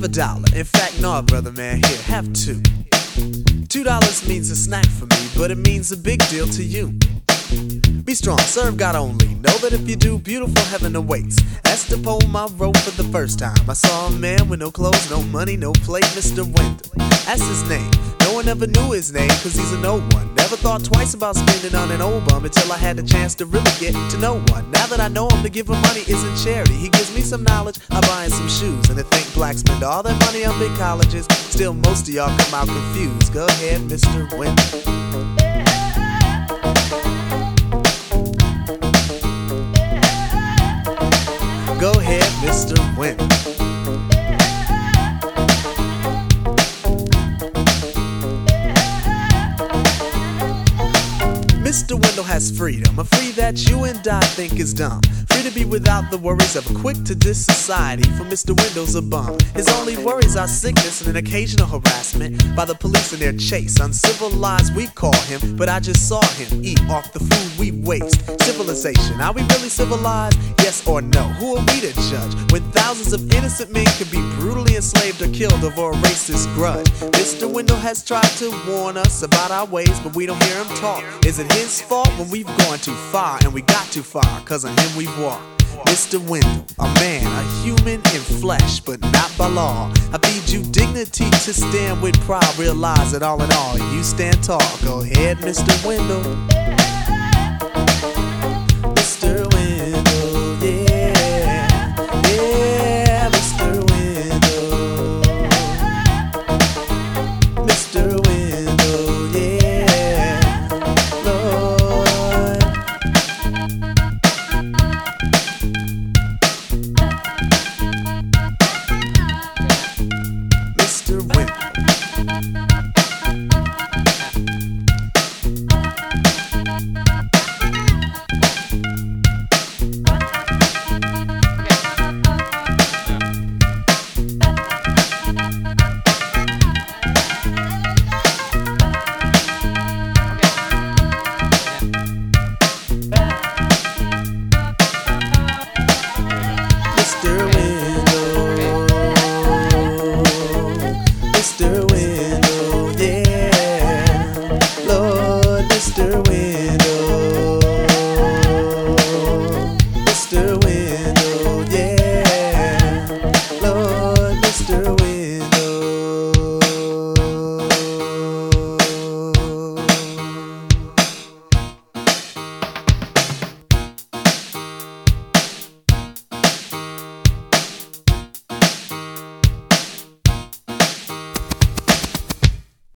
have $1. In fact, no, brother man, here, have two. $2 means a snack for me, but it means a big deal to you. Be strong, serve God only. Know that if you do, beautiful heaven awaits. That's the poem I wrote for the first time. I saw a man with no clothes, no money, no plate, Mr. Wendell. That's his name. No one ever knew his name, cause he's a no one. Never thought twice about spending on an old bum until I had the chance to really get to know one. Now that I know him, to give him money isn't charity. He gives me some knowledge, I buy him some shoes. And to think blacks spend all their money on big colleges, still most of y'all come out confused. Go ahead, Mr. Wendell. Go ahead, Mr. Wendell. Mr. Wendell has freedom, a free that you and I think is dumb. Free to be without the worries of a quick-to-diss society, for Mr. Wendell's a bum. His only worries are sickness and an occasional harassment by the police in their chase. Uncivilized we call him, but I just saw him eat off the food we waste. Civilization, are we really civilized? Yes or no? Who are we to judge when thousands of innocent men can be brutally enslaved or killed over a racist grudge? Mr. Wendell has tried to warn us about our ways, but we don't hear him talk. Is it his fault when we've gone too far, and we got too far, cause on him we've walked? Mr. Wendell, a man, a human in flesh, but not by law. I feed you dignity to stand with pride. Realize that all in all, you stand tall. Go ahead, Mr. Wendell.